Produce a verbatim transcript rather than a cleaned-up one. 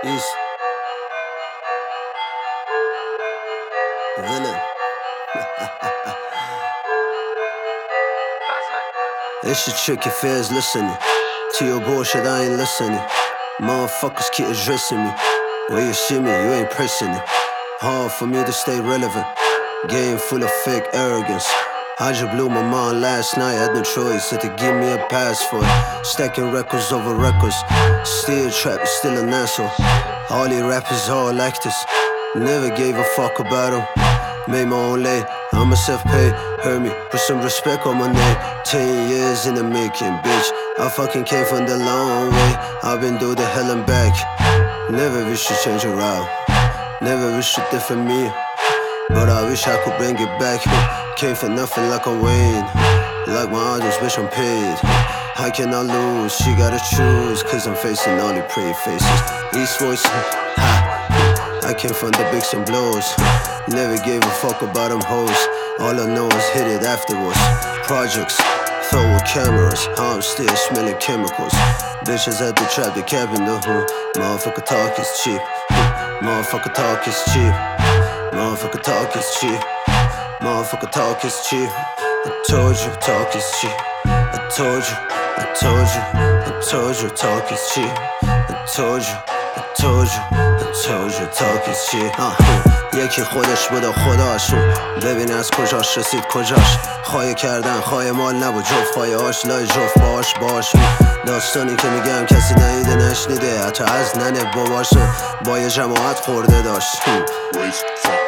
East Villain. It's a tricky fears listening to your bullshit, I ain't listening. Motherfuckers keep addressing me. When you see me, you ain't pressing it. Hard for me to stay relevant. Game full of fake arrogance. I just blew my mind last night, had no choice, had to give me a pass for it. Stacking records over records. Still trapped, still an asshole. All these rappers all like this. Never gave a fuck about them. Made my own lane, I'm a self-paid. Heard me, put some respect on my name. Ten years in the making, bitch. I fucking came from the long way. I've been through the hell and back. Never wish to change around. Never wish it different me. But I wish I could bring it back. Came for nothing like I'm Wayne. Like my idols, bitch, I'm paid. I cannot lose, she gotta choose. Cause I'm facing only pretty faces. East voice, ha. I came from the bigs and blows. Never gave a fuck about them hoes. All I know is hit it afterwards. Projects, filled with cameras. I'm still smelling chemicals. Bitches at the trap, they capping the hood. Motherfucker talk is cheap. Motherfucker talk is cheap. Motherfucker talk is cheap. Motherfucker talk is cheap. I told you, talk is cheap. I told you, I told you, I told you, talk is cheap. I told you, I told you, I told you, talk is cheap. یکی خودش بوده خداشون. ببین از کجاش رسید کجاش. خواهی کردن خواهی مال نبود جفت. خواهی هاش لای جفت باش باشون. داستانی که میگم کسی نیده نشنیده. حتی از ننه باباشون با یه جماعت خورده داشت.